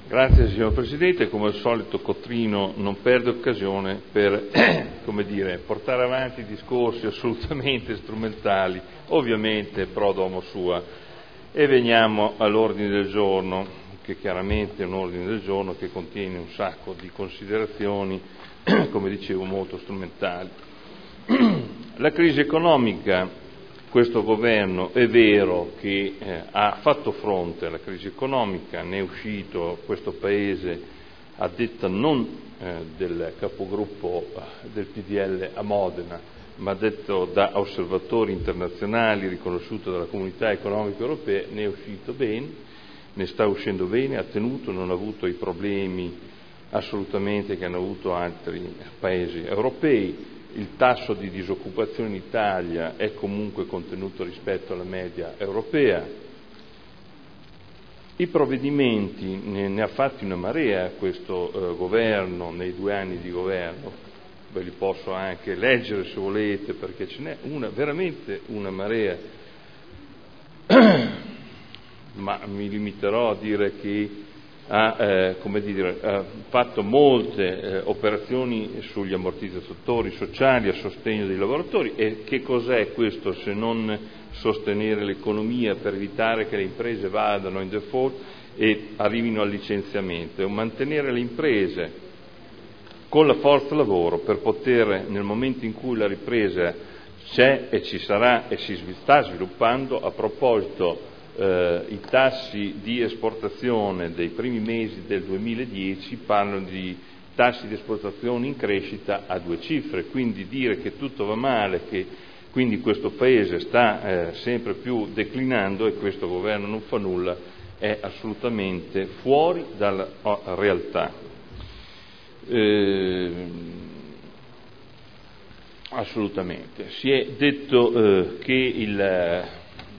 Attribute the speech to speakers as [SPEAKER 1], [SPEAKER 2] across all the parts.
[SPEAKER 1] Grazie signor Presidente, come al solito Cottrino non perde occasione per portare avanti discorsi assolutamente strumentali, ovviamente pro domo sua. E veniamo all'ordine del giorno, che chiaramente è un ordine del giorno che contiene un sacco di considerazioni, come dicevo, molto strumentali. La crisi economica. Questo governo è vero che ha fatto fronte alla crisi economica, ne è uscito questo Paese a detta non del capogruppo del PDL a Modena, ma detto da osservatori internazionali, riconosciuto dalla Comunità Economica Europea, ne è uscito bene, ne sta uscendo bene, ha tenuto, non ha avuto i problemi assolutamente che hanno avuto altri Paesi europei. Il tasso di disoccupazione in Italia è comunque contenuto rispetto alla media europea. I provvedimenti ne ha fatti una marea questo governo nei 2 anni di governo, ve li posso anche leggere se volete perché ce n'è veramente una marea, ma mi limiterò a dire che ha fatto molte operazioni sugli ammortizzatori sociali a sostegno dei lavoratori. E che cos'è questo se non sostenere l'economia per evitare che le imprese vadano in default e arrivino al licenziamento, e mantenere le imprese con la forza lavoro per poter, nel momento in cui la ripresa c'è e ci sarà e si sta sviluppando. A proposito, i tassi di esportazione dei primi mesi del 2010 parlano di tassi di esportazione in crescita a 2 cifre, quindi dire che tutto va male, che quindi questo Paese sta sempre più declinando e questo governo non fa nulla, è assolutamente fuori dalla realtà. Assolutamente. Si è detto che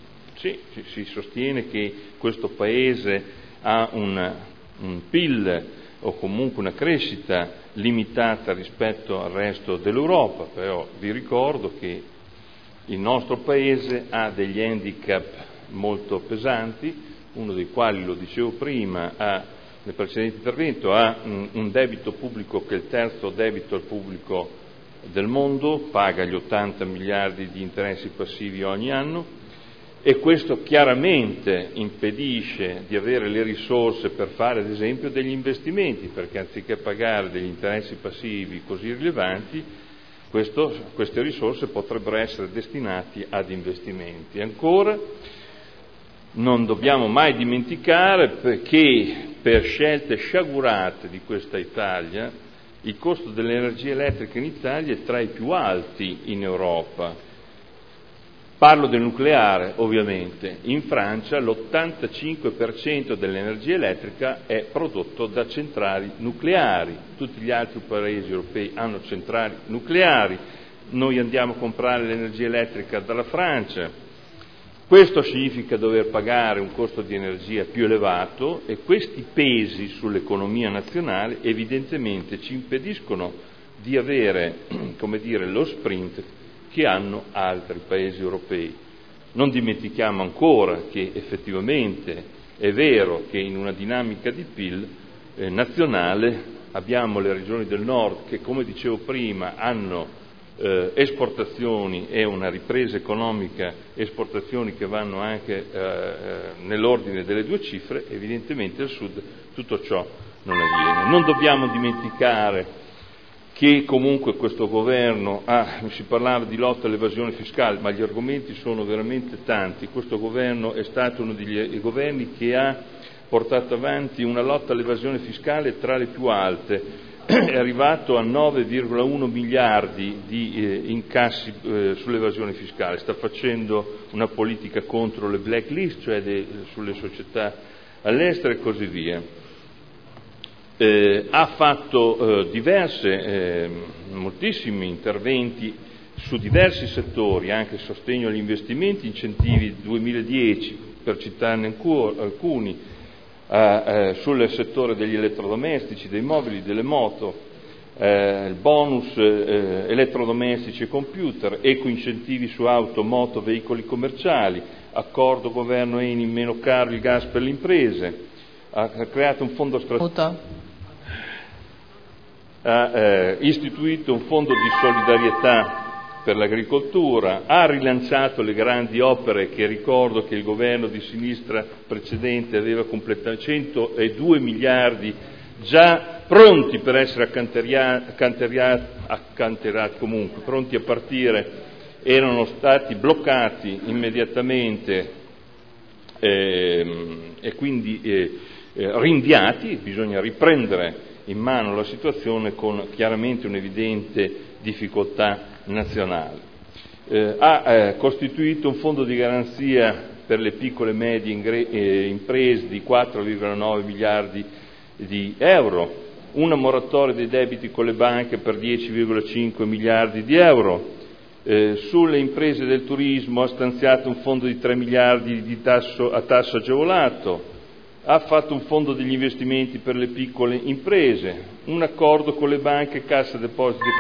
[SPEAKER 1] si sostiene che questo Paese ha un PIL o comunque una crescita limitata rispetto al resto dell'Europa, però vi ricordo che il nostro Paese ha degli handicap molto pesanti, uno dei quali, lo dicevo prima, nel precedente intervento, ha un debito pubblico che è il terzo debito al pubblico del mondo, paga gli 80 miliardi di interessi passivi ogni anno, e questo chiaramente impedisce di avere le risorse per fare ad esempio degli investimenti, perché anziché pagare degli interessi passivi così rilevanti, queste risorse potrebbero essere destinate ad investimenti. Ancora, non dobbiamo mai dimenticare che per scelte sciagurate di questa Italia il costo dell'energia elettrica in Italia è tra i più alti in Europa. Parlo del nucleare, ovviamente. In Francia l'85% dell'energia elettrica è prodotto da centrali nucleari. Tutti gli altri paesi europei hanno centrali nucleari. Noi andiamo a comprare l'energia elettrica dalla Francia. Questo significa dover pagare un costo di energia più elevato, e questi pesi sull'economia nazionale evidentemente ci impediscono di avere, lo sprint che hanno altri Paesi europei. Non dimentichiamo ancora che effettivamente è vero che in una dinamica di PIL nazionale abbiamo le regioni del nord che, come dicevo prima, hanno esportazioni e una ripresa economica, esportazioni che vanno anche nell'ordine delle 2 cifre. Evidentemente al sud tutto ciò non avviene. Non dobbiamo dimenticare che comunque questo governo si parlava di lotta all'evasione fiscale, ma gli argomenti sono veramente tanti. Questo governo è stato uno degli governi che ha portato avanti una lotta all'evasione fiscale tra le più alte, è arrivato a 9,1 miliardi di incassi sull'evasione fiscale, sta facendo una politica contro le blacklist, cioè sulle società all'estero e così via. Ha fatto moltissimi interventi su diversi settori, anche sostegno agli investimenti, incentivi 2010, per citarne alcuni, sul settore degli elettrodomestici, dei mobili, delle moto, il bonus elettrodomestici e computer, ecoincentivi su auto, moto, veicoli commerciali, accordo governo Eni, meno caro il gas per le imprese, ha creato un fondo strategico, ha istituito un fondo di solidarietà per l'agricoltura, ha rilanciato le grandi opere che ricordo che il governo di sinistra precedente aveva completato, 102 miliardi già pronti per essere accantierati comunque, pronti a partire, erano stati bloccati immediatamente e quindi rinviati. Bisogna riprendere in mano la situazione con chiaramente un'evidente difficoltà nazionale. Ha costituito un fondo di garanzia per le piccole e medie imprese di 4,9 miliardi di euro, una moratoria dei debiti con le banche per 10,5 miliardi di euro. Sulle imprese del turismo ha stanziato un fondo di 3 miliardi a tasso agevolato, ha fatto un fondo degli investimenti per le piccole imprese, un accordo con le banche, Cassa Depositi